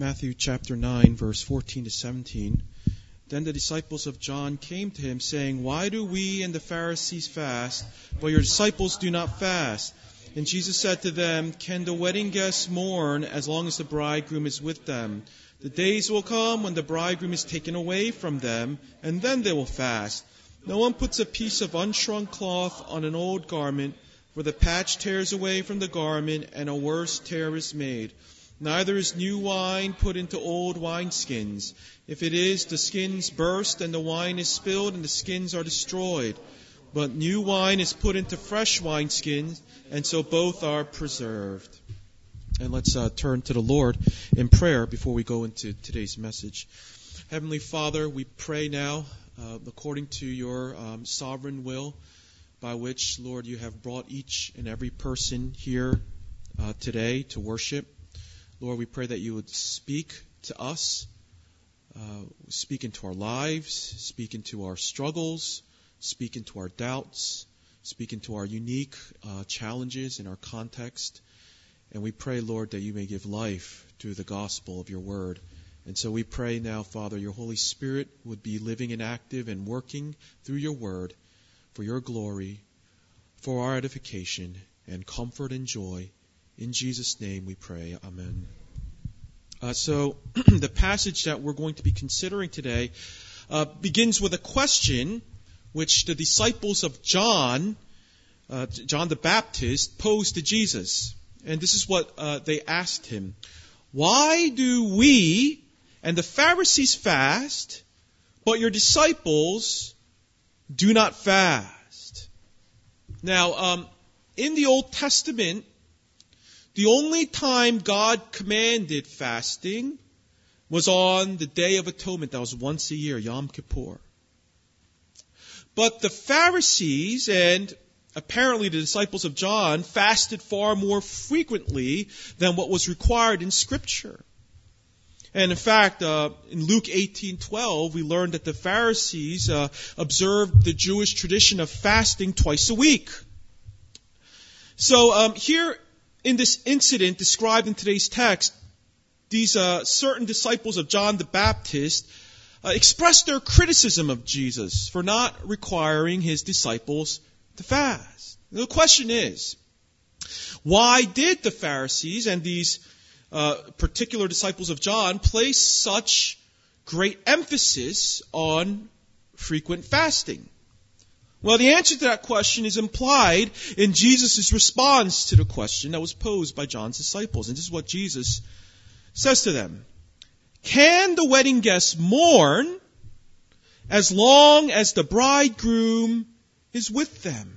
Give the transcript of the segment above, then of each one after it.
Matthew chapter 9, verse 14 to 17. Then the disciples of John came to him, saying, "Why do we and the Pharisees fast, but your disciples do not fast?" And Jesus said to them, "Can the wedding guests mourn as long as the bridegroom is with them? The days will come when the bridegroom is taken away from them, and then they will fast. No one puts a piece of unshrunk cloth on an old garment, for the patch tears away from the garment, and a worse tear is made. Neither is new wine put into old wineskins. If it is, the skins burst, and the wine is spilled, and the skins are destroyed. But new wine is put into fresh wineskins, and so both are preserved." And let's turn to the Lord in prayer before we go into today's message. Heavenly Father, we pray now, according to your sovereign will, by which, Lord, you have brought each and every person here today to worship. Lord, we pray that you would speak to us, speak into our lives, speak into our struggles, speak into our doubts, speak into our unique challenges in our context. And we pray, Lord, that you may give life through the gospel of your word. And so we pray now, Father, your Holy Spirit would be living and active and working through your word for your glory, for our edification and comfort and joy. In Jesus' name we pray. Amen. So the passage that we're going to be considering today begins with a question which the disciples of John the Baptist, posed to Jesus. And this is what they asked him. "Why do we and the Pharisees fast, but your disciples do not fast?" Now, in the Old Testament, the only time God commanded fasting was on the Day of Atonement. That was once a year, Yom Kippur. But the Pharisees and apparently the disciples of John fasted far more frequently than what was required in Scripture. And in fact, in Luke 18:12, we learned that the Pharisees observed the Jewish tradition of fasting twice a week. So here in this incident described in today's text, these certain disciples of John the Baptist expressed their criticism of Jesus for not requiring his disciples to fast. The question is, why did the Pharisees and these particular disciples of John place such great emphasis on frequent fasting? Well, the answer to that question is implied in Jesus' response to the question that was posed by John's disciples. And this is what Jesus says to them. "Can the wedding guests mourn as long as the bridegroom is with them?"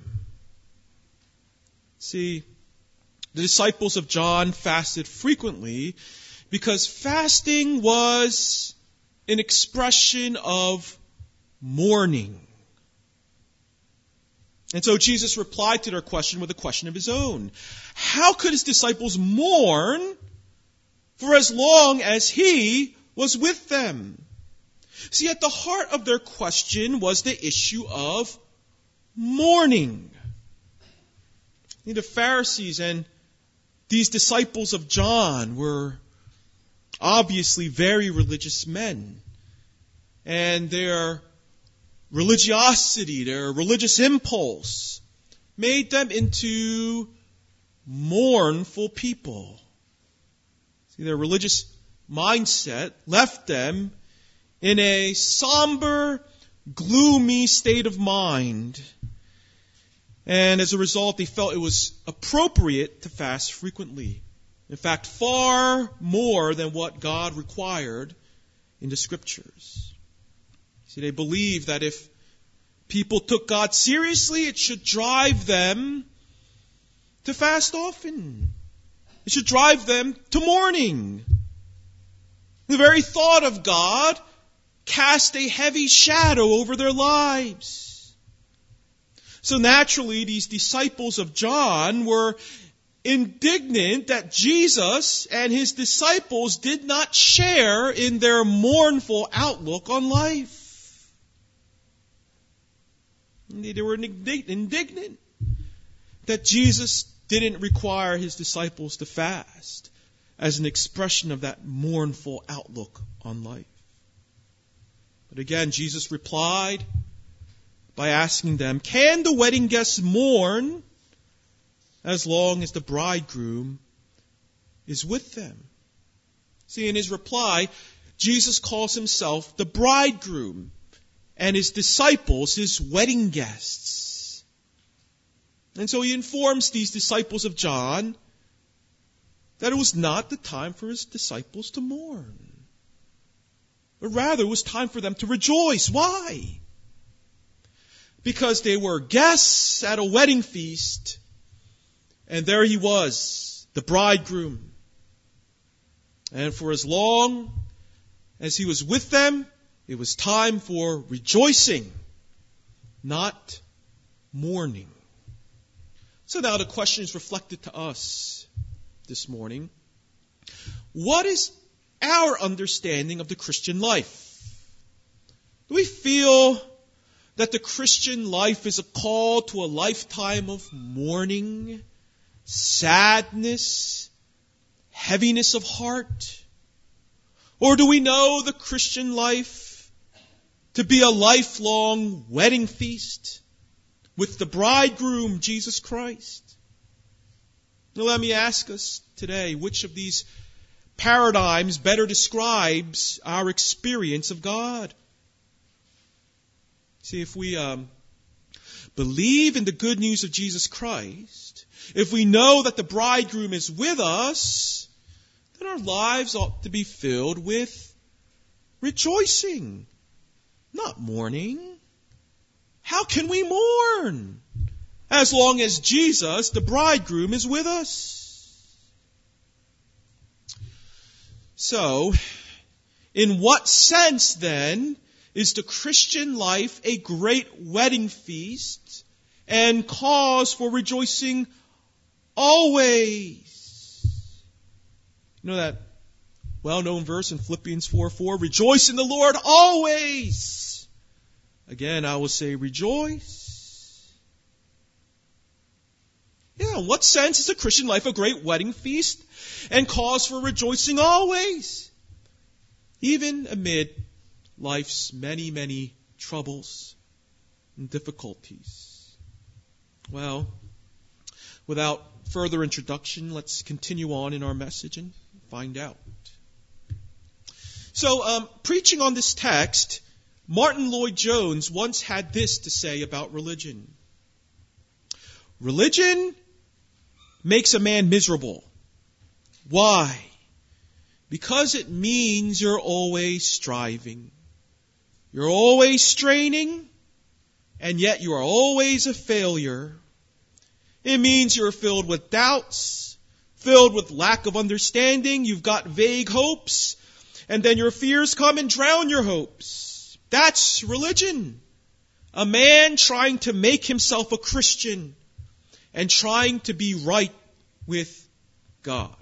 See, the disciples of John fasted frequently because fasting was an expression of mourning. And so Jesus replied to their question with a question of his own. How could his disciples mourn for as long as he was with them? See, at the heart of their question was the issue of mourning. The Pharisees and these disciples of John were obviously very religious men. And their religiosity, their religious impulse, made them into mournful people. See, their religious mindset left them in a somber, gloomy state of mind. And as a result, they felt it was appropriate to fast frequently. In fact, far more than what God required in the Scriptures. See, they believed that if people took God seriously, it should drive them to fast often. It should drive them to mourning. The very thought of God cast a heavy shadow over their lives. So naturally, these disciples of John were indignant that Jesus and his disciples did not share in their mournful outlook on life. They were indignant that Jesus didn't require his disciples to fast. as an expression of that mournful outlook on life. But again, Jesus replied by asking them, can the wedding guests mourn as long as the bridegroom is with them? See, in his reply, Jesus calls himself the bridegroom and his disciples his wedding guests. And so he informs these disciples of John that it was not the time for his disciples to mourn, but rather it was time for them to rejoice. Why? Because they were guests at a wedding feast, and there he was, the bridegroom. And for as long as he was with them, it was time for rejoicing, not mourning. So now the question is reflected to us this morning. What is our understanding of the Christian life? Do we feel that the Christian life is a call to a lifetime of mourning, sadness, heaviness of heart? Or do we know the Christian life to be a lifelong wedding feast with the bridegroom, Jesus Christ? Now let me ask us today, which of these paradigms better describes our experience of God? See, if we believe in the good news of Jesus Christ, if we know that the bridegroom is with us, then our lives ought to be filled with rejoicing, not mourning. How can we mourn as long as Jesus, the bridegroom, is with us? So, in what sense then is the Christian life a great wedding feast and cause for rejoicing always? You know that well-known verse in Philippians 4:4, rejoice in the Lord always. Again, I will say rejoice. Yeah, in what sense is the Christian life a great wedding feast and cause for rejoicing always? Even amid life's many, many troubles and difficulties. Well, without further introduction, let's continue on in our message and find out. So, preaching on this text, Martin Lloyd-Jones once had this to say about religion. Religion makes a man miserable. Why? Because it means you're always striving. You're always straining, and yet you are always a failure. It means you're filled with doubts, filled with lack of understanding. You've got vague hopes, and then your fears come and drown your hopes. That's religion. A man trying to make himself a Christian and trying to be right with God.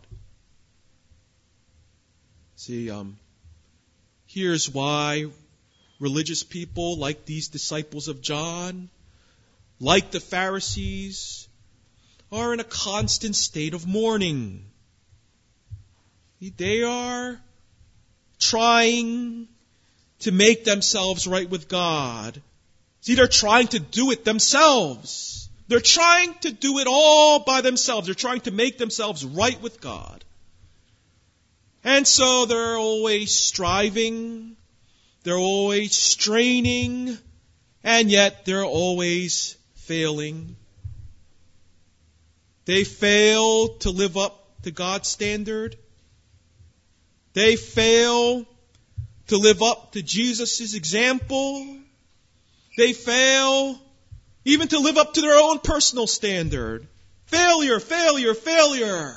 See, here's why religious people like these disciples of John, like the Pharisees, are in a constant state of mourning. They are trying to make themselves right with God. See, they're trying to do it themselves. They're trying to do it all by themselves. They're trying to make themselves right with God. And so they're always striving, they're always straining, and yet they're always failing. They fail to live up to God's standard. They fail to live up to Jesus' example. They fail even to live up to their own personal standard. Failure, failure, failure.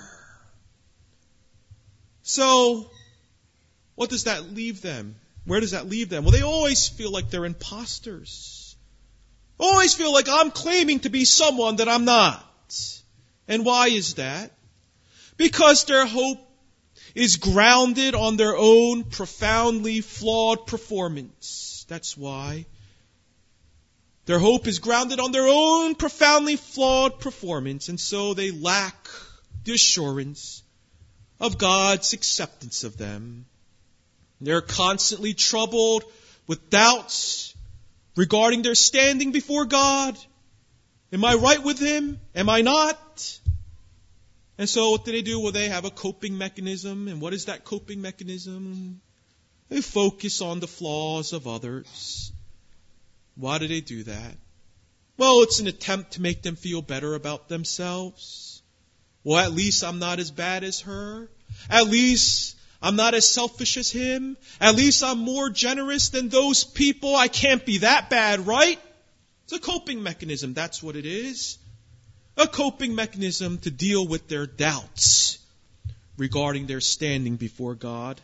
So, what does that leave them? Where does that leave them? Well, they always feel like they're imposters. Always feel like I'm claiming to be someone that I'm not. And why is that? Because their hope is grounded on their own profoundly flawed performance. That's why. Their hope is grounded on their own profoundly flawed performance, and so they lack the assurance of God's acceptance of them. They're constantly troubled with doubts regarding their standing before God. Am I right with Him? Am I not? And so what do? Well, they have a coping mechanism. And what is that coping mechanism? They focus on the flaws of others. Why do they do that? Well, it's an attempt to make them feel better about themselves. Well, at least I'm not as bad as her. At least I'm not as selfish as him. At least I'm more generous than those people. I can't be that bad, right? It's a coping mechanism. That's what it is. A coping mechanism to deal with their doubts regarding their standing before God.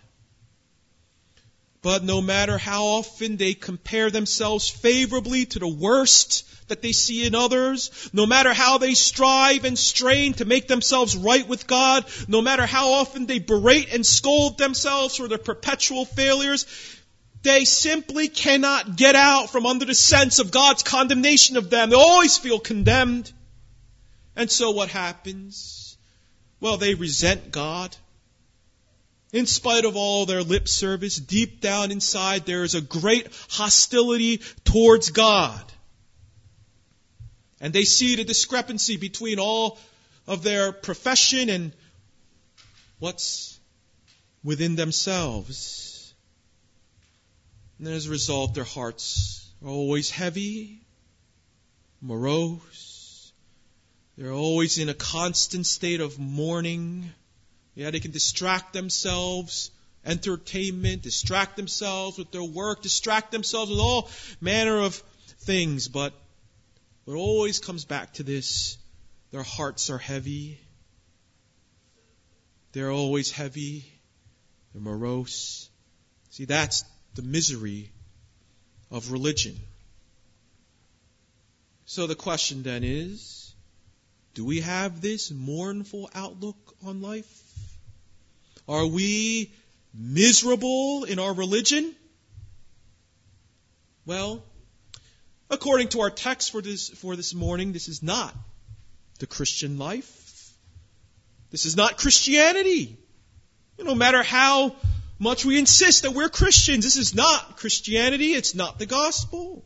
But no matter how often they compare themselves favorably to the worst that they see in others, no matter how they strive and strain to make themselves right with God, no matter how often they berate and scold themselves for their perpetual failures, they simply cannot get out from under the sense of God's condemnation of them. They always feel condemned. And so what happens? Well, they resent God. In spite of all their lip service, deep down inside there is a great hostility towards God. And they see the discrepancy between all of their profession and what's within themselves. And as a result, their hearts are always heavy, morose. They're always in a constant state of mourning. Yeah, they can distract themselves, entertainment, distract themselves with their work, distract themselves with all manner of things. But it always comes back to this. Their hearts are heavy. They're always heavy. They're morose. See, that's the misery of religion. So the question then is, do we have this mournful outlook on life? Are we miserable in our religion? Well, according to our text for this morning, this is not the Christian life. This is not Christianity. No matter how much we insist that we're Christians, this is not Christianity. It's not the gospel.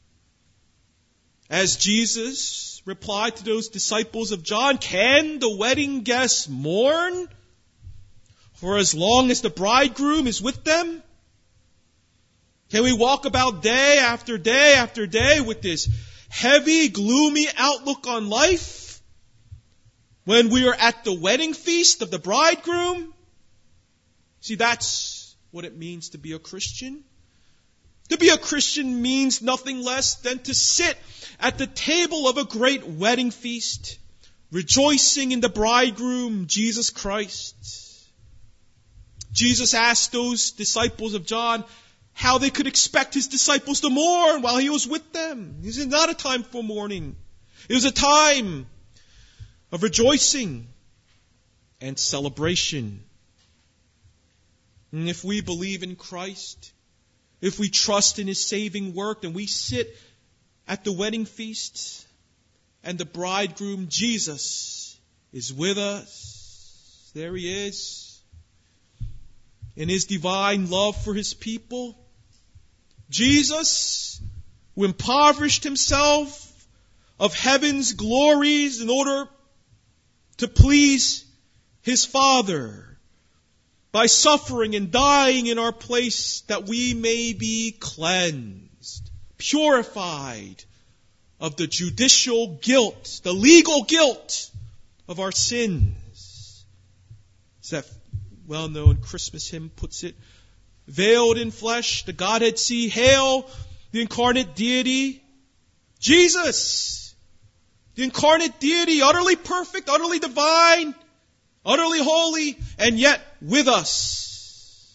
As Jesus replied to those disciples of John, can the wedding guests mourn for as long as the bridegroom is with them? Can we walk about day after day after day with this heavy, gloomy outlook on life when we are at the wedding feast of the bridegroom? See, that's what it means to be a Christian. To be a Christian means nothing less than to sit at the table of a great wedding feast, rejoicing in the bridegroom, Jesus Christ. Jesus asked those disciples of John how they could expect his disciples to mourn while he was with them. This is not a time for mourning. It was a time of rejoicing and celebration. And if we believe in Christ, if we trust in his saving work, then we sit at the wedding feast and the bridegroom, Jesus, is with us. There he is. In his divine love for his people, Jesus, who impoverished himself of heaven's glories in order to please his Father, by suffering and dying in our place that we may be cleansed, purified of the judicial guilt, the legal guilt of our sins. Is that well-known Christmas hymn puts it? Veiled in flesh, the Godhead see. Hail, the incarnate deity. Jesus, the incarnate deity, utterly perfect, utterly divine, utterly holy, and yet with us.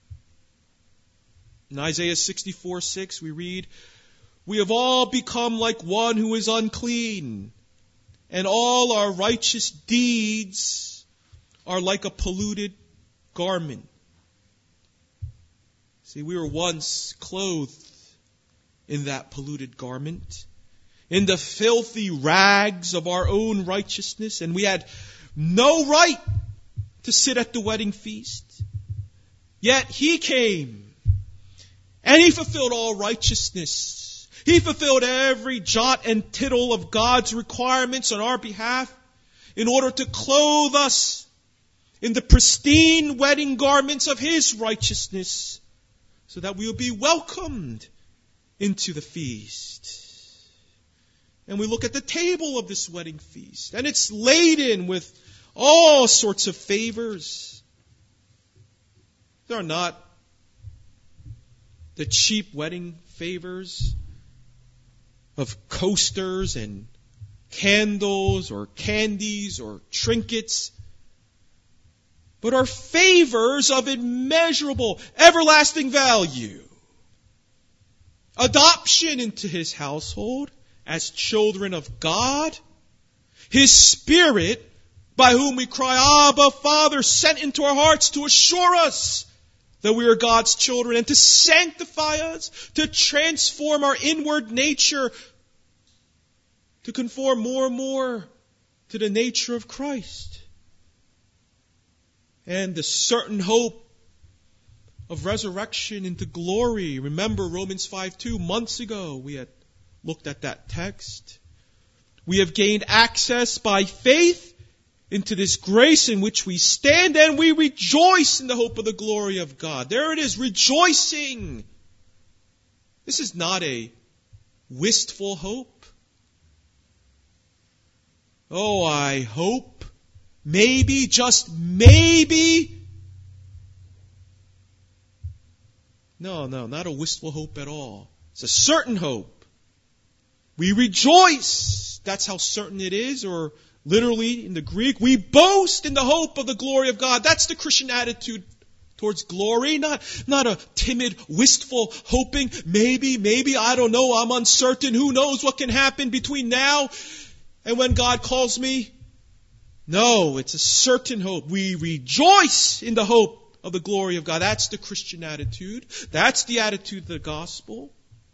In Isaiah 64:6 we read, we have all become like one who is unclean, and all our righteous deeds are like a polluted garment. See, we were once clothed in that polluted garment, in the filthy rags of our own righteousness, and we had no right to sit at the wedding feast. Yet He came, and He fulfilled all righteousness. He fulfilled every jot and tittle of God's requirements on our behalf in order to clothe us in the pristine wedding garments of His righteousness, so that we will be welcomed into the feast. And we look at the table of this wedding feast, and it's laden with all sorts of favors. They are not the cheap wedding favors of coasters and candles or candies or trinkets, but are favors of immeasurable, everlasting value. Adoption into His household as children of God. His Spirit, by whom we cry, Abba, Father, sent into our hearts to assure us that we are God's children and to sanctify us, to transform our inward nature, to conform more and more to the nature of Christ. And the certain hope of resurrection into glory. Remember Romans 5:2, months ago we had looked at that text. We have gained access by faith into this grace in which we stand, and we rejoice in the hope of the glory of God. There it is, rejoicing. This is not a wistful hope. Oh, I hope, maybe, just maybe. No, not a wistful hope at all. It's a certain hope. We rejoice. That's how certain it is, or literally in the Greek, we boast in the hope of the glory of God. That's the Christian attitude towards glory, not a timid, wistful hoping. Maybe, I don't know, I'm uncertain. Who knows what can happen between now and when God calls me? No, it's a certain hope. We rejoice in the hope of the glory of God. That's the Christian attitude. That's the attitude of the gospel.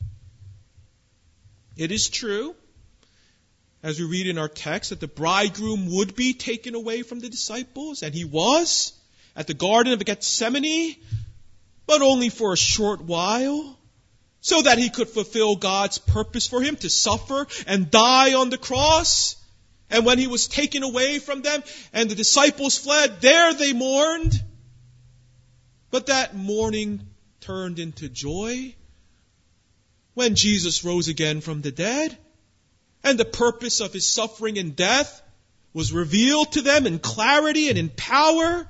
It is true, as we read in our text, that the bridegroom would be taken away from the disciples, and He was at the Garden of Gethsemane, but only for a short while, so that He could fulfill God's purpose for Him to suffer and die on the cross. And when He was taken away from them and the disciples fled, there they mourned. But that mourning turned into joy when Jesus rose again from the dead, and the purpose of His suffering and death was revealed to them in clarity and in power.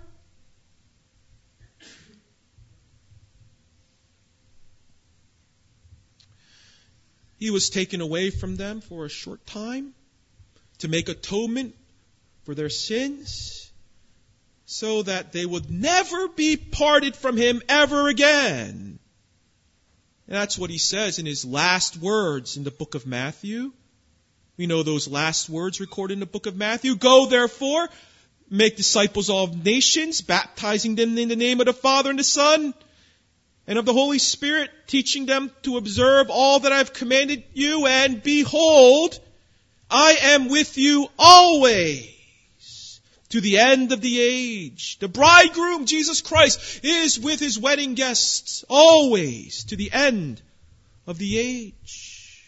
He was taken away from them for a short time to make atonement for their sins, so that they would never be parted from Him ever again. And that's what He says in His last words in the book of Matthew. We know those last words recorded in the book of Matthew. Go therefore, make disciples of all nations, baptizing them in the name of the Father and the Son and of the Holy Spirit, teaching them to observe all that I have commanded you. And behold, I am with you always, to the end of the age. The bridegroom, Jesus Christ, is with His wedding guests always, to the end of the age.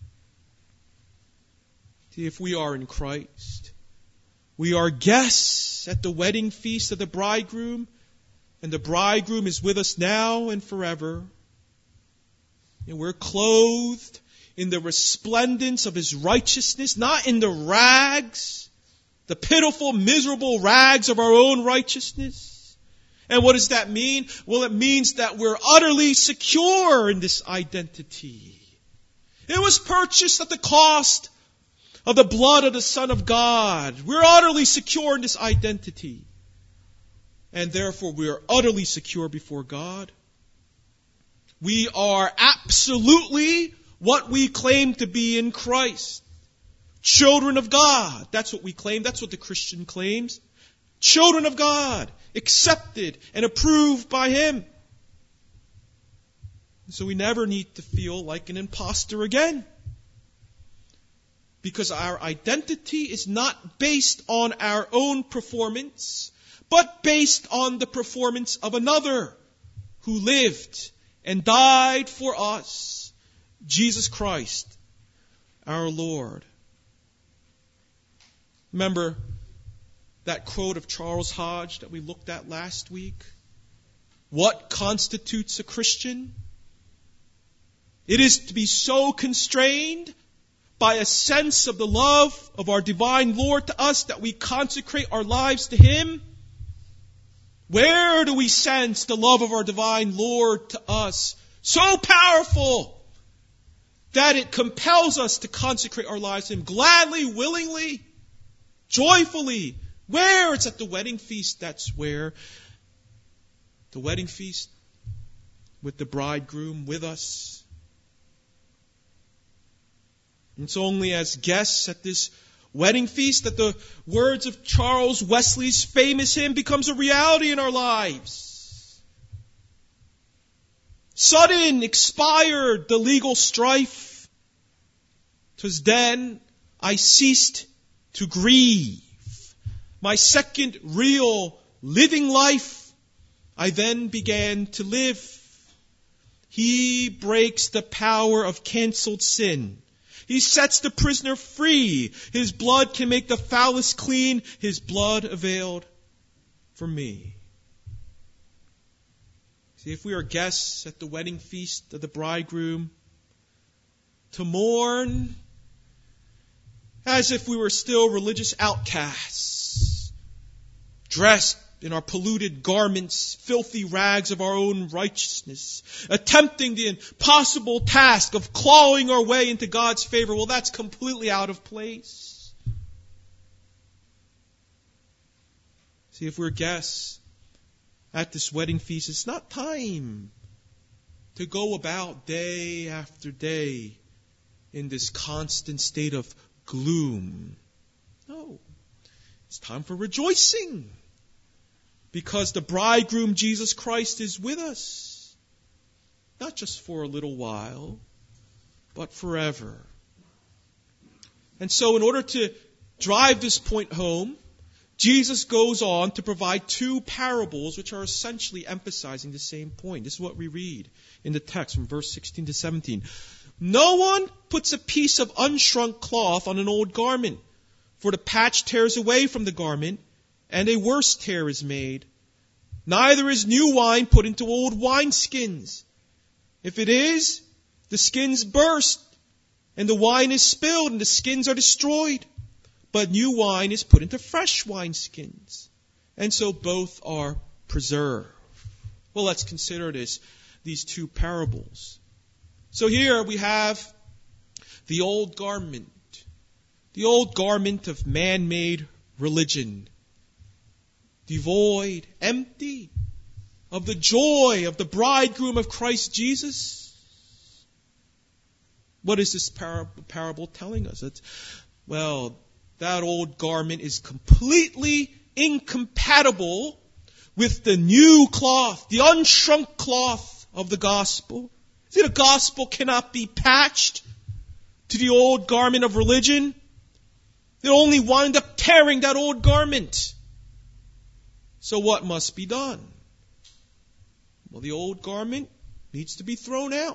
See, if we are in Christ, we are guests at the wedding feast of the bridegroom, and the bridegroom is with us now and forever. And we're clothed in the resplendence of His righteousness, not in the rags, the pitiful, miserable rags of our own righteousness. And what does that mean? Well, it means that we're utterly secure in this identity. It was purchased at the cost of the blood of the Son of God. We're utterly secure in this identity. And therefore we are utterly secure before God. We are absolutely what we claim to be in Christ. Children of God. That's what we claim. That's what the Christian claims. Children of God. Accepted and approved by Him. So we never need to feel like an imposter again. Because our identity is not based on our own performance, but based on the performance of another who lived and died for us, Jesus Christ, our Lord. Remember that quote of Charles Hodge that we looked at last week? What constitutes a Christian? It is to be so constrained by a sense of the love of our divine Lord to us that we consecrate our lives to Him. Where do we sense the love of our divine Lord to us? So powerful that it compels us to consecrate our lives to Him gladly, willingly, joyfully. Where? It's at the wedding feast. That's where. The wedding feast with the bridegroom with us. It's only as guests at this wedding feast that the words of Charles Wesley's famous hymn becomes a reality in our lives. Sudden expired the legal strife. 'Twas then I ceased to grieve. My second real living life I then began to live. He breaks the power of canceled sin. He sets the prisoner free. His blood can make the foulest clean. His blood availed for me. See, if we are guests at the wedding feast of the bridegroom, to mourn as if we were still religious outcasts, dressed in our polluted garments, filthy rags of our own righteousness, attempting the impossible task of clawing our way into God's favor, well, that's completely out of place. See, if we're guests at this wedding feast, it's not time to go about day after day in this constant state of gloom. No, it's time for rejoicing. Because the bridegroom, Jesus Christ, is with us. Not just for a little while, but forever. And so in order to drive this point home, Jesus goes on to provide two parables which are essentially emphasizing the same point. This is what we read in the text from verse 16 to 17. No one puts a piece of unshrunk cloth on an old garment, for the patch tears away from the garment, and a worse tear is made. Neither is new wine put into old wineskins. If it is, the skins burst, and the wine is spilled, and the skins are destroyed. But new wine is put into fresh wineskins, and so both are preserved. Well, let's consider these two parables. So here we have the old garment of man-made religion, devoid, empty of the joy of the bridegroom of Christ Jesus. What is this parable telling us? That old garment is completely incompatible with the new cloth, the unshrunk cloth of the gospel. See, the gospel cannot be patched to the old garment of religion. It only wind up tearing that old garment. So what must be done? Well, the old garment needs to be thrown out.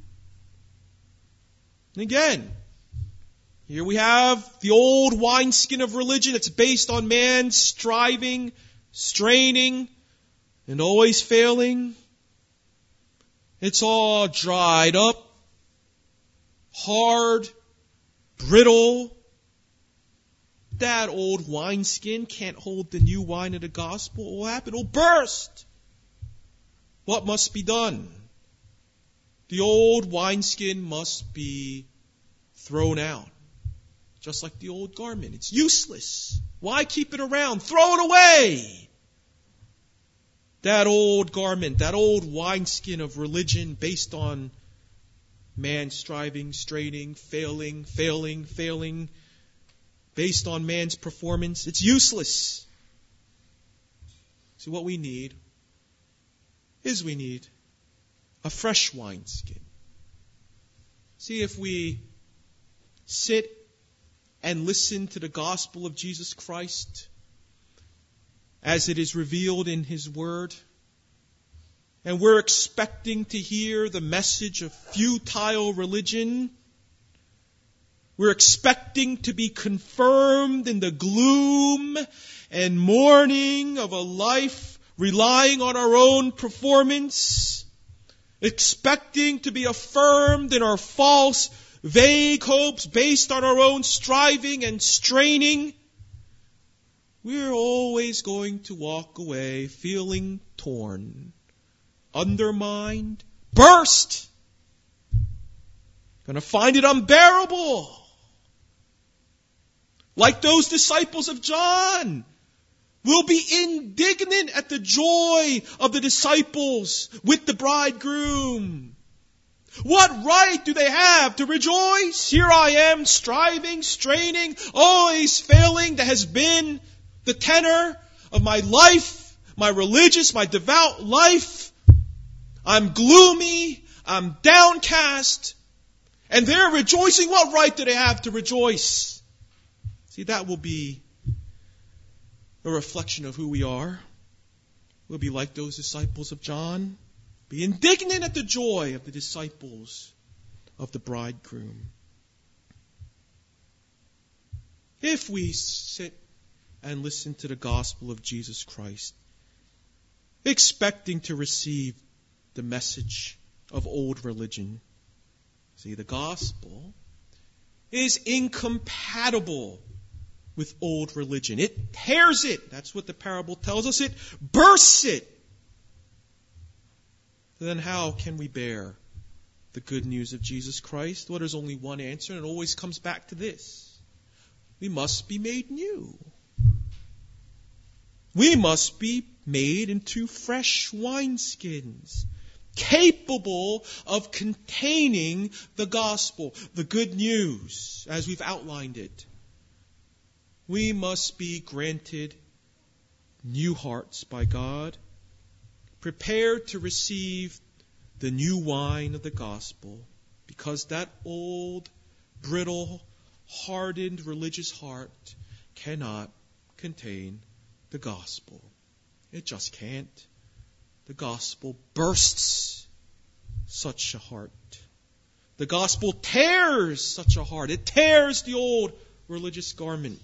And again, here we have the old wineskin of religion. It's based on man striving, straining, and always failing. It's all dried up, hard, brittle. That old wineskin can't hold the new wine of the gospel. What will happen? It'll burst. What must be done? The old wineskin must be thrown out. Just like the old garment. It's useless. Why keep it around? Throw it away. That old garment, that old wineskin of religion based on man striving, straining, failing, based on man's performance, it's useless. See, what we need a fresh wineskin. See, if we sit and listen to the gospel of Jesus Christ as it is revealed in His Word. And we're expecting to hear the message of futile religion. We're expecting to be confirmed in the gloom and mourning of a life relying on our own performance. Expecting to be affirmed in our false, vague hopes based on our own striving and straining. We're always going to walk away feeling torn, undermined, burst. Going to find it unbearable. Like those disciples of John, we'll be indignant at the joy of the disciples with the bridegroom. What right do they have to rejoice? Here I am, striving, straining, always failing. That has been the tenor of my life, my religious, my devout life. I'm gloomy, I'm downcast, and they're rejoicing. What right do they have to rejoice? See, that will be a reflection of who we are. We'll be like those disciples of John. Be indignant at the joy of the disciples of the bridegroom. If we sit and listen to the gospel of Jesus Christ, expecting to receive the message of old religion, see, the gospel is incompatible with old religion. It tears it. That's what the parable tells us. It bursts it. Then how can we bear the good news of Jesus Christ? Well, there's only one answer, and it always comes back to this. We must be made new. We must be made into fresh wineskins, capable of containing the gospel, the good news, as we've outlined it. We must be granted new hearts by God, prepared to receive the new wine of the gospel, because that old, brittle, hardened religious heart cannot contain the gospel. It just can't. The gospel bursts such a heart. The gospel tears such a heart. It tears the old religious garment.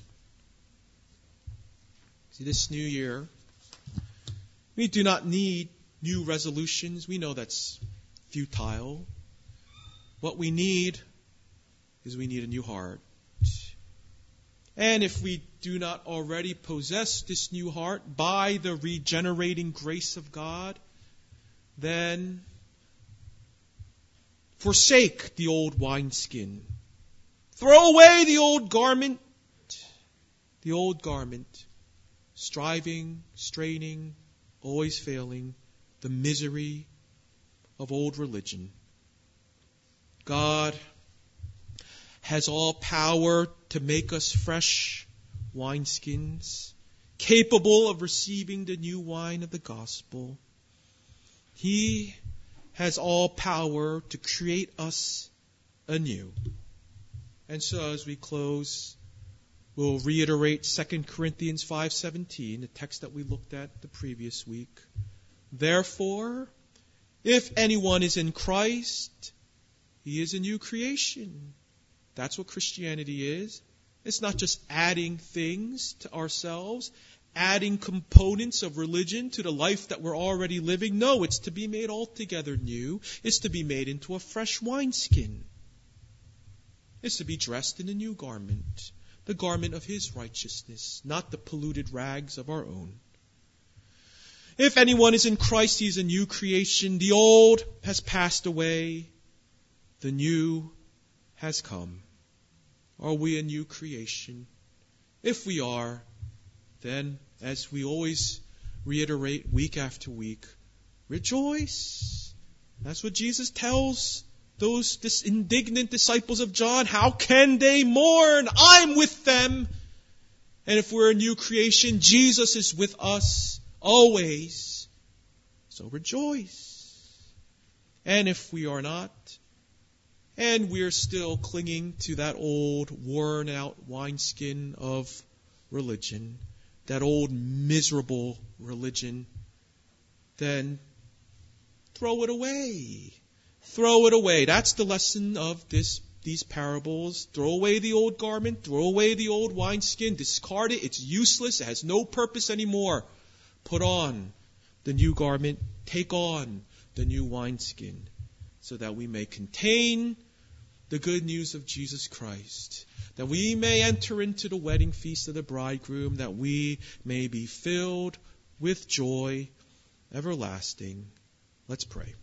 See, this new year, we do not need new resolutions. We know that's futile. What we need is we need a new heart. And if we do not already possess this new heart by the regenerating grace of God, then forsake the old wineskin. Throw away the old garment. The old garment. Striving, straining, always failing, the misery of old religion. God has all power to make us fresh wineskins, capable of receiving the new wine of the gospel. He has all power to create us anew. And so as we close, we'll reiterate 2 Corinthians 5:17, the text that we looked at the previous week. Therefore, if anyone is in Christ, he is a new creation. That's what Christianity is. It's not just adding things to ourselves, adding components of religion to the life that we're already living. No, it's to be made altogether new. It's to be made into a fresh wineskin. It's to be dressed in a new garment. The garment of His righteousness, not the polluted rags of our own. If anyone is in Christ, he is a new creation. The old has passed away. The new has come. Are we a new creation? If we are, then, as we always reiterate week after week, rejoice. That's what Jesus tells those indignant disciples of John. How can they mourn? I'm with them. And if we're a new creation, Jesus is with us always. So rejoice. And if we are not, and we're still clinging to that old, worn out wineskin of religion, that old miserable religion, then throw it away. Throw it away. That's the lesson of these parables. Throw away the old garment. Throw away the old wineskin. Discard it. It's useless. It has no purpose anymore. Put on the new garment. Take on the new wineskin, so that we may contain the good news of Jesus Christ, that we may enter into the wedding feast of the bridegroom, that we may be filled with joy everlasting. Let's pray.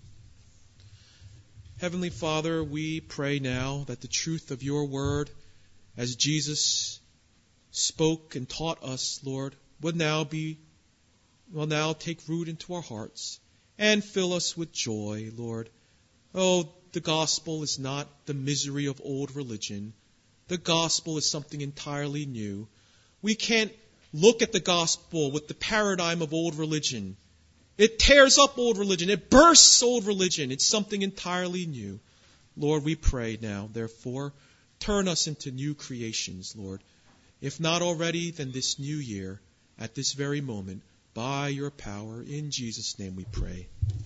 Heavenly Father, we pray now that the truth of your word, as Jesus spoke and taught us, Lord, will now take root into our hearts and fill us with joy, Lord. Oh, the gospel is not the misery of old religion. The gospel is something entirely new. We can't look at the gospel with the paradigm of old religion. It tears up old religion. It bursts old religion. It's something entirely new. Lord, we pray now, therefore, turn us into new creations, Lord. If not already, then this new year, at this very moment, by your power, in Jesus' name we pray.